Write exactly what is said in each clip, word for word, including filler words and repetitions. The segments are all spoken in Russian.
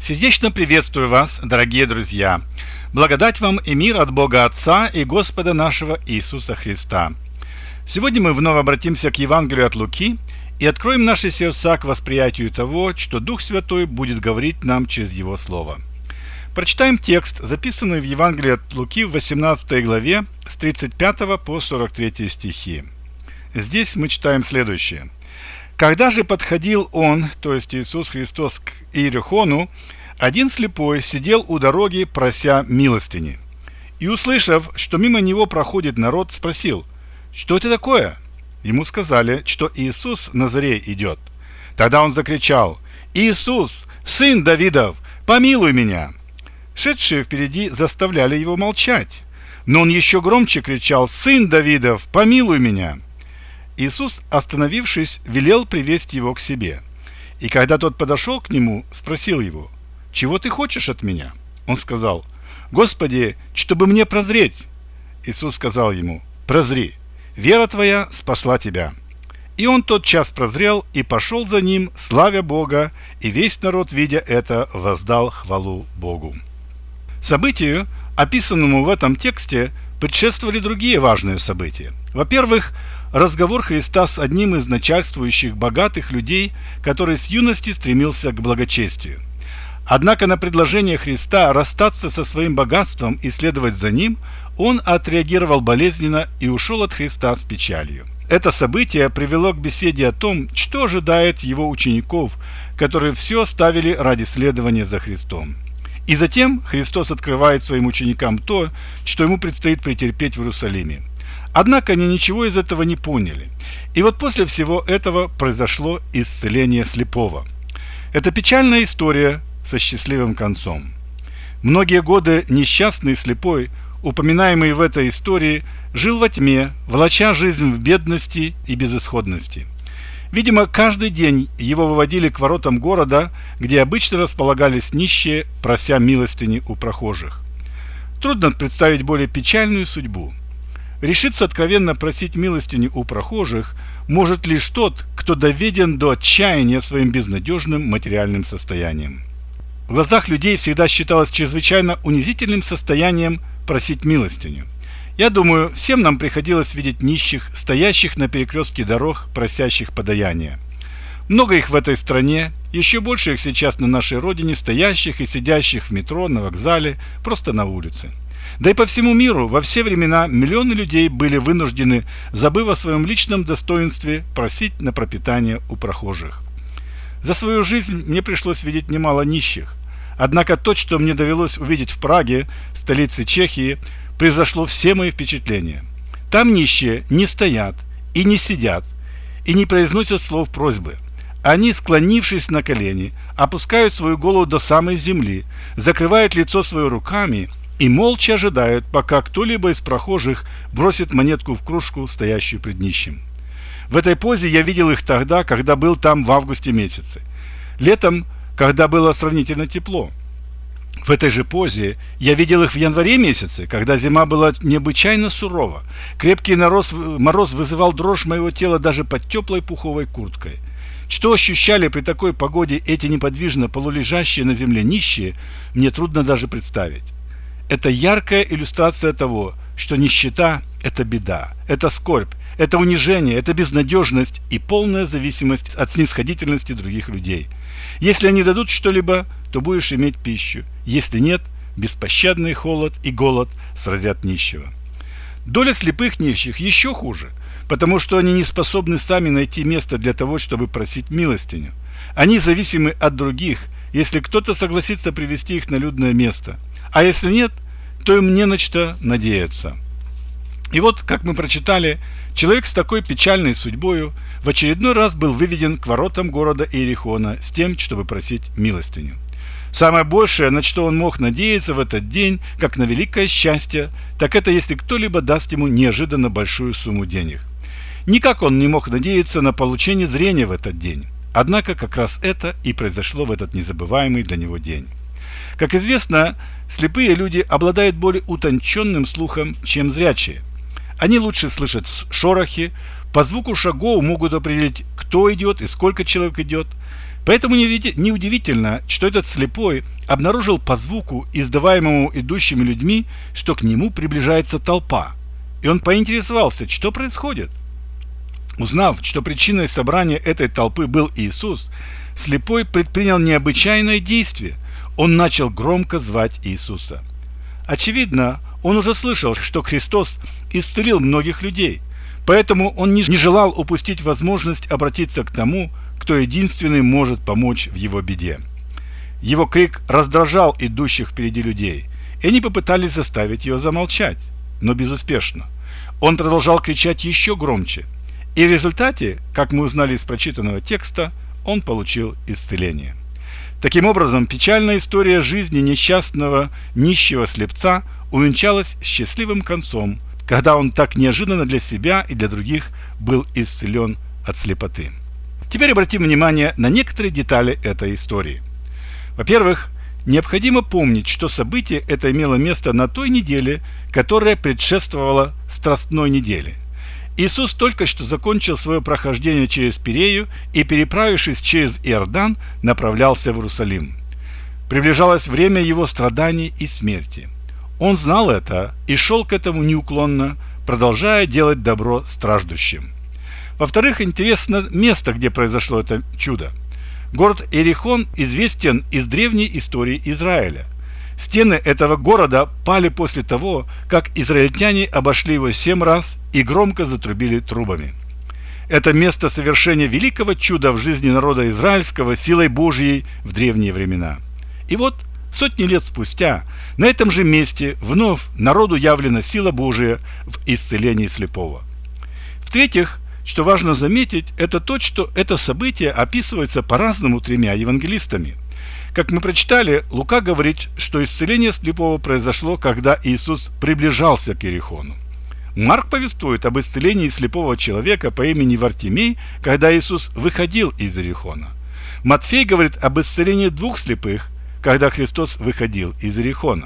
Сердечно приветствую вас, дорогие друзья! Благодать вам и мир от Бога Отца и Господа нашего Иисуса Христа. Сегодня мы вновь обратимся к Евангелию от Луки и откроем наши сердца к восприятию того, что Дух Святой будет говорить нам через Его Слово. Прочитаем текст, записанный в Евангелии от Луки в восемнадцатой главе с тридцать пятого по сорок третий стихи. Здесь мы читаем следующее. «Когда же подходил он, то есть Иисус Христос, к Иерихону, один слепой сидел у дороги, прося милостыни. И, услышав, что мимо него проходит народ, спросил: „Что это такое?“ Ему сказали, что Иисус Назарей идет. Тогда он закричал: „Иисус, сын Давидов, помилуй меня!“ Шедшие впереди заставляли его молчать. Но он еще громче кричал: „Сын Давидов, помилуй меня!“ Иисус, остановившись, велел привести его к себе. И когда тот подошел к нему, спросил его: „Чего ты хочешь от меня?“ Он сказал: „Господи, чтобы мне прозреть“. Иисус сказал ему: „Прозри, вера твоя спасла тебя“. И он тотчас прозрел и пошел за ним, славя Бога, и весь народ, видя это, воздал хвалу Богу. Событию, описанному в этом тексте, предшествовали другие важные события. Во-первых, разговор Христа с одним из начальствующих богатых людей, который с юности стремился к благочестию. Однако на предложение Христа расстаться со своим богатством и следовать за ним, он отреагировал болезненно и ушел от Христа с печалью. Это событие привело к беседе о том, что ожидает его учеников, которые все оставили ради следования за Христом. И затем Христос открывает своим ученикам то, что ему предстоит претерпеть в Иерусалиме. Однако они ничего из этого не поняли. И вот после всего этого произошло исцеление слепого. Это печальная история со счастливым концом. Многие годы несчастный слепой, упоминаемый в этой истории, жил во тьме, влача жизнь в бедности и безысходности. Видимо, каждый день его выводили к воротам города, где обычно располагались нищие, прося милостыни у прохожих. Трудно представить более печальную судьбу. Решиться откровенно просить милостыню у прохожих может лишь тот, кто доведен до отчаяния своим безнадежным материальным состоянием. В глазах людей всегда считалось чрезвычайно унизительным состоянием просить милостыню. Я думаю, всем нам приходилось видеть нищих, стоящих на перекрестке дорог, просящих подаяния. Много их в этой стране, еще больше их сейчас на нашей родине, стоящих и сидящих в метро, на вокзале, просто на улице. Да и по всему миру во все времена миллионы людей были вынуждены, забыв о своем личном достоинстве, просить на пропитание у прохожих. За свою жизнь мне пришлось видеть немало нищих. Однако то, что мне довелось увидеть в Праге, столице Чехии, превзошло все мои впечатления. Там нищие не стоят и не сидят, и не произносят слов просьбы. Они, склонившись на колени, опускают свою голову до самой земли, закрывают лицо свое руками и молча ожидают, пока кто-либо из прохожих бросит монетку в кружку, стоящую пред нищим. В этой позе я видел их тогда, когда был там в августе месяце. Летом, когда было сравнительно тепло. В этой же позе я видел их в январе месяце, когда зима была необычайно сурова. Крепкий мороз, мороз вызывал дрожь моего тела даже под теплой пуховой курткой. Что ощущали при такой погоде эти неподвижно полулежащие на земле нищие, мне трудно даже представить. Это яркая иллюстрация того, что нищета – это беда, это скорбь, это унижение, это безнадежность и полная зависимость от снисходительности других людей. Если они дадут что-либо, то будешь иметь пищу. Если нет, беспощадный холод и голод сразят нищего. Доля слепых нищих еще хуже, потому что они не способны сами найти место для того, чтобы просить милостыню. Они зависимы от других, если кто-то согласится привести их на людное место. А если нет, то им не на что надеяться. И вот, как мы прочитали, человек с такой печальной судьбою в очередной раз был выведен к воротам города Иерихона с тем, чтобы просить милостыню. Самое большее, на что он мог надеяться в этот день, как на великое счастье, так это если кто-либо даст ему неожиданно большую сумму денег. Никак он не мог надеяться на получение зрения в этот день. Однако как раз это и произошло в этот незабываемый для него день. Как известно, слепые люди обладают более утонченным слухом, чем зрячие. Они лучше слышат шорохи, по звуку шагов могут определить, кто идет и сколько человек идет. Поэтому неудивительно, что этот слепой обнаружил по звуку, издаваемому идущими людьми, что к нему приближается толпа. И он поинтересовался, что происходит. Узнав, что причиной собрания этой толпы был Иисус, слепой предпринял необычайное действие. Он начал громко звать Иисуса. Очевидно, он уже слышал, что Христос исцелил многих людей, поэтому он не желал упустить возможность обратиться к тому, кто единственный может помочь в его беде. Его крик раздражал идущих впереди людей, и они попытались заставить его замолчать, но безуспешно. Он продолжал кричать еще громче, и в результате, как мы узнали из прочитанного текста, он получил исцеление. Таким образом, печальная история жизни несчастного нищего слепца увенчалась счастливым концом, когда он так неожиданно для себя и для других был исцелен от слепоты. Теперь обратим внимание на некоторые детали этой истории. Во-первых, необходимо помнить, что событие это имело место на той неделе, которая предшествовала Страстной неделе. Иисус только что закончил свое прохождение через Пирею и, переправившись через Иордан, направлялся в Иерусалим. Приближалось время его страданий и смерти. Он знал это и шел к этому неуклонно, продолжая делать добро страждущим. Во-вторых, интересно место, где произошло это чудо. Город Иерихон известен из древней истории Израиля. Стены этого города пали после того, как израильтяне обошли его семь раз и громко затрубили трубами. Это место совершения великого чуда в жизни народа израильского силой Божьей в древние времена. И вот, сотни лет спустя, на этом же месте вновь народу явлена сила Божия в исцелении слепого. В-третьих, что важно заметить, это то, что это событие описывается по-разному тремя евангелистами. Как мы прочитали, Лука говорит, что исцеление слепого произошло, когда Иисус приближался к Иерихону. Марк повествует об исцелении слепого человека по имени Вартимей, когда Иисус выходил из Иерихона. Матфей говорит об исцелении двух слепых, когда Христос выходил из Иерихона.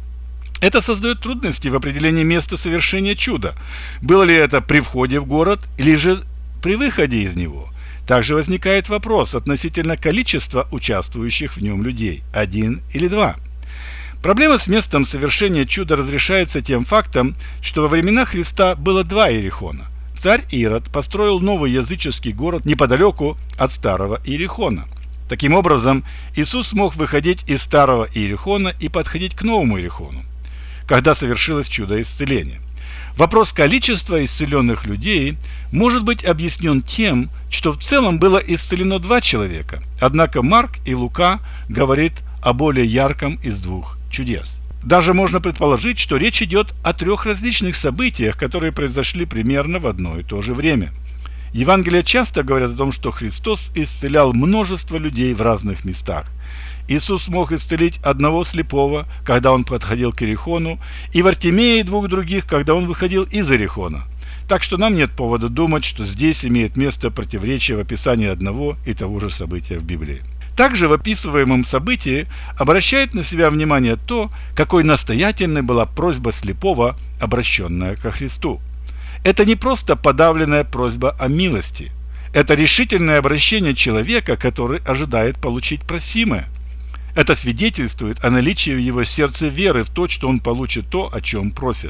Это создает трудности в определении места совершения чуда. Было ли это при входе в город или же при выходе из него? Также возникает вопрос относительно количества участвующих в нем людей – один или два. Проблема с местом совершения чуда разрешается тем фактом, что во времена Христа было два Иерихона. Царь Ирод построил новый языческий город неподалеку от старого Иерихона. Таким образом, Иисус мог выходить из старого Иерихона и подходить к новому Иерихону, когда совершилось чудо исцеления. Вопрос количества исцеленных людей может быть объяснен тем, что в целом было исцелено два человека, однако Марк и Лука говорят о более ярком из двух чудес. Даже можно предположить, что речь идет о трех различных событиях, которые произошли примерно в одно и то же время. Евангелия часто говорят о том, что Христос исцелял множество людей в разных местах. Иисус мог исцелить одного слепого, когда он подходил к Иерихону, и Вартимея и двух других, когда он выходил из Иерихона. Так что нам нет повода думать, что здесь имеет место противоречие в описании одного и того же события в Библии. Также в описываемом событии обращает на себя внимание то, какой настоятельной была просьба слепого, обращенная ко Христу. Это не просто подавленная просьба о милости. Это решительное обращение человека, который ожидает получить просимое. Это свидетельствует о наличии в его сердце веры в то, что он получит то, о чем просит.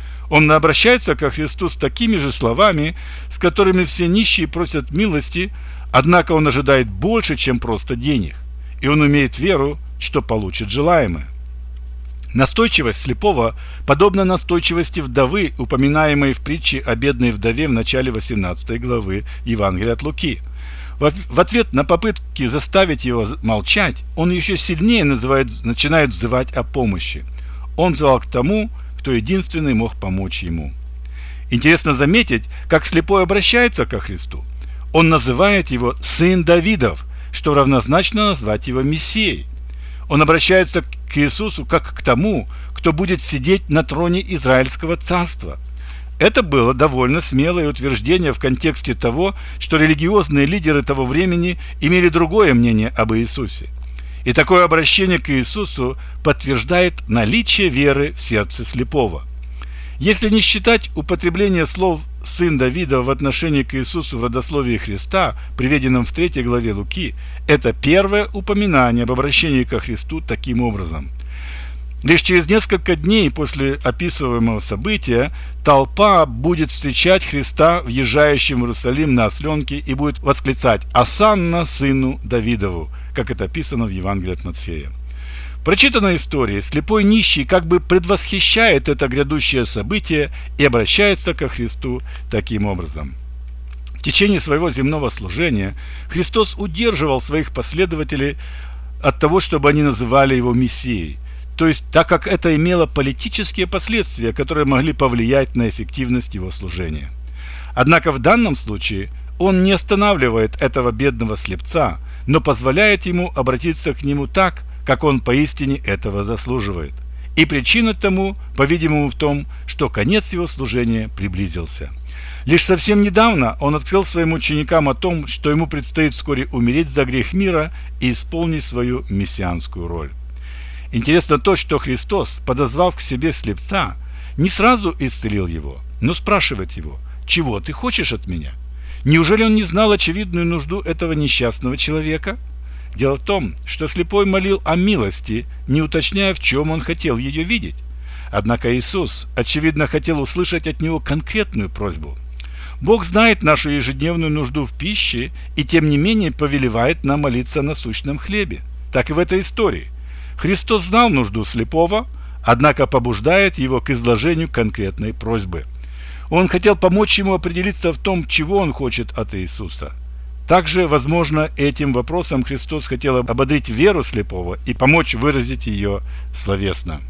Он обращается ко Христу с такими же словами, с которыми все нищие просят милости, однако он ожидает больше, чем просто денег, и он имеет веру, что получит желаемое. Настойчивость слепого подобна настойчивости вдовы, упоминаемой в притче о бедной вдове в начале восемнадцатой главы Евангелия от Луки. В ответ на попытки заставить его молчать, он еще сильнее называет, начинает взывать о помощи. Он взывал к тому, кто единственный мог помочь ему. Интересно заметить, как слепой обращается ко Христу. Он называет его «сын Давидов», что равнозначно назвать его Мессией. Он обращается к Иисусу как к тому, кто будет сидеть на троне Израильского царства. Это было довольно смелое утверждение в контексте того, что религиозные лидеры того времени имели другое мнение об Иисусе. И такое обращение к Иисусу подтверждает наличие веры в сердце слепого. Если не считать употребление слов сын Давида в отношении к Иисусу в родословии Христа, приведенном в третьей главе Луки, это первое упоминание об обращении ко Христу таким образом. Лишь через несколько дней после описываемого события толпа будет встречать Христа, въезжающим в Иерусалим на осленке, и будет восклицать «Осанна сыну Давидову», как это описано в Евангелии от Матфея. В прочитанной истории слепой нищий как бы предвосхищает это грядущее событие и обращается ко Христу таким образом. В течение своего земного служения Христос удерживал своих последователей от того, чтобы они называли его Мессией, то есть так как это имело политические последствия, которые могли повлиять на эффективность его служения. Однако в данном случае он не останавливает этого бедного слепца, но позволяет ему обратиться к нему так, как он поистине этого заслуживает. И причина тому, по-видимому, в том, что конец его служения приблизился. Лишь совсем недавно он открыл своим ученикам о том, что ему предстоит вскоре умереть за грех мира и исполнить свою мессианскую роль. Интересно то, что Христос, подозвав к себе слепца, не сразу исцелил его, но спрашивает его: «Чего ты хочешь от меня?» Неужели он не знал очевидную нужду этого несчастного человека? Дело в том, что слепой молил о милости, не уточняя, в чем он хотел ее видеть. Однако Иисус, очевидно, хотел услышать от него конкретную просьбу. Бог знает нашу ежедневную нужду в пище и, тем не менее, повелевает нам молиться о насущном хлебе. Так и в этой истории. Христос знал нужду слепого, однако побуждает его к изложению конкретной просьбы. Он хотел помочь ему определиться в том, чего он хочет от Иисуса. Также, возможно, этим вопросом Христос хотел ободрить веру слепого и помочь выразить ее словесно.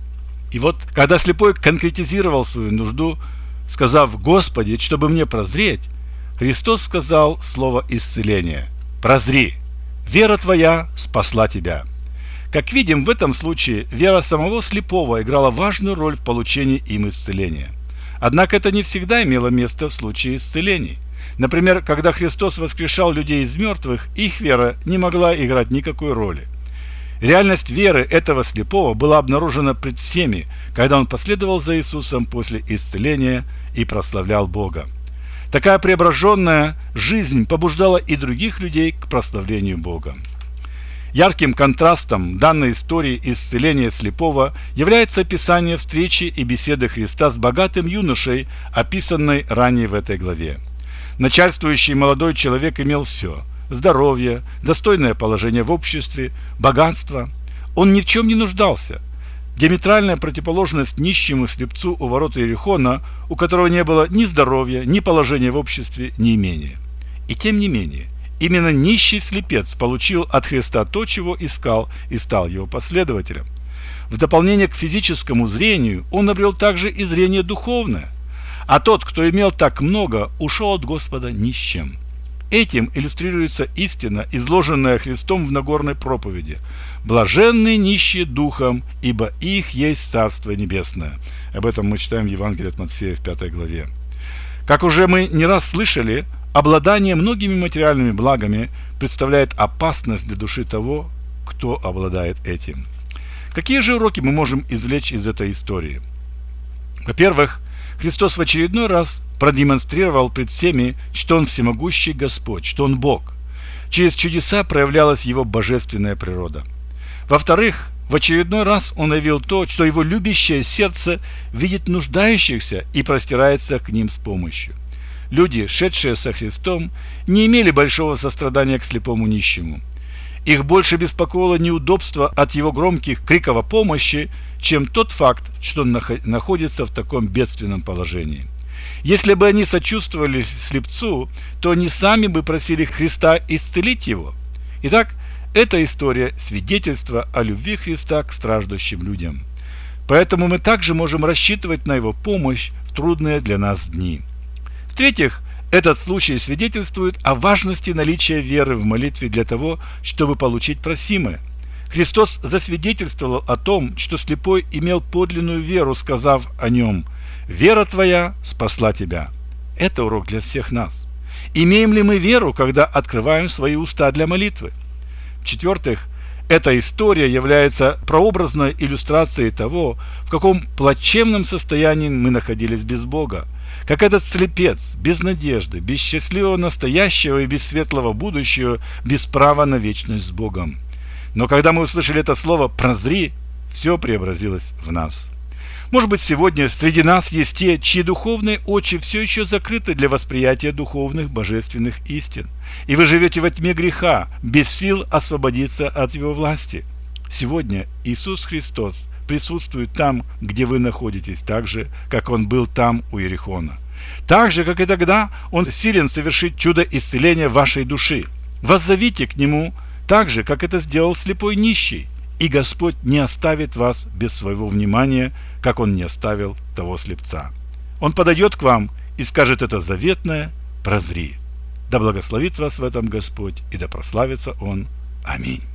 И вот, когда слепой конкретизировал свою нужду, сказав: «Господи, чтобы мне прозреть», Христос сказал слово исцеления: «Прозри, вера твоя спасла тебя». Как видим, в этом случае вера самого слепого играла важную роль в получении им исцеления. Однако это не всегда имело место в случае исцелений. Например, когда Христос воскрешал людей из мертвых, их вера не могла играть никакой роли. Реальность веры этого слепого была обнаружена пред всеми, когда он последовал за Иисусом после исцеления и прославлял Бога. Такая преображенная жизнь побуждала и других людей к прославлению Бога. Ярким контрастом данной истории исцеления слепого является описание встречи и беседы Христа с богатым юношей, описанной ранее в этой главе. Начальствующий молодой человек имел все – здоровье, достойное положение в обществе, богатство. Он ни в чем не нуждался. Диаметральная противоположность нищему слепцу у ворот Иерихона, у которого не было ни здоровья, ни положения в обществе, ни имения. И тем не менее, именно нищий слепец получил от Христа то, чего искал, и стал его последователем. В дополнение к физическому зрению он обрел также и зрение духовное. А тот, кто имел так много, ушел от Господа ни с чем. Этим иллюстрируется истина, изложенная Христом в Нагорной проповеди: «Блаженные нищие духом, ибо их есть Царство Небесное». Об этом мы читаем в Евангелии от Матфея в пятой главе. Как уже мы не раз слышали, обладание многими материальными благами представляет опасность для души того, кто обладает этим. Какие же уроки мы можем извлечь из этой истории? Во-первых, Христос в очередной раз продемонстрировал пред всеми, что Он всемогущий Господь, что Он Бог. Через чудеса проявлялась Его божественная природа. Во-вторых, в очередной раз Он явил то, что Его любящее сердце видит нуждающихся и простирается к ним с помощью. Люди, шедшие со Христом, не имели большого сострадания к слепому нищему. Их больше беспокоило неудобство от его громких криков о помощи, чем тот факт, что он находится в таком бедственном положении. Если бы они сочувствовали слепцу, то они сами бы просили Христа исцелить его. Итак, эта история – свидетельство о любви Христа к страждущим людям. Поэтому мы также можем рассчитывать на Его помощь в трудные для нас дни. В-третьих, этот случай свидетельствует о важности наличия веры в молитве для того, чтобы получить просимое. Христос засвидетельствовал о том, что слепой имел подлинную веру, сказав о нем: «Вера твоя спасла тебя». Это урок для всех нас. Имеем ли мы веру, когда открываем свои уста для молитвы? В-четвертых, эта история является прообразной иллюстрацией того, в каком плачевном состоянии мы находились без Бога. как этот слепец, без надежды, без счастливого настоящего и без светлого будущего, без права на вечность с Богом. Но когда мы услышали это слово «прозри», все преобразилось в нас. Может быть, сегодня среди нас есть те, чьи духовные очи все еще закрыты для восприятия духовных божественных истин. И вы живете во тьме греха, без сил освободиться от его власти. Сегодня Иисус Христос присутствует там, где вы находитесь, так же, как Он был там у Иерихона. Так же, как и тогда, Он силен совершить чудо исцеления вашей души. Воззовите к Нему так же, как это сделал слепой нищий, и Господь не оставит вас без своего внимания, как Он не оставил того слепца. Он подойдет к вам и скажет это заветное «прозри». Да благословит вас в этом Господь, и да прославится Он. Аминь.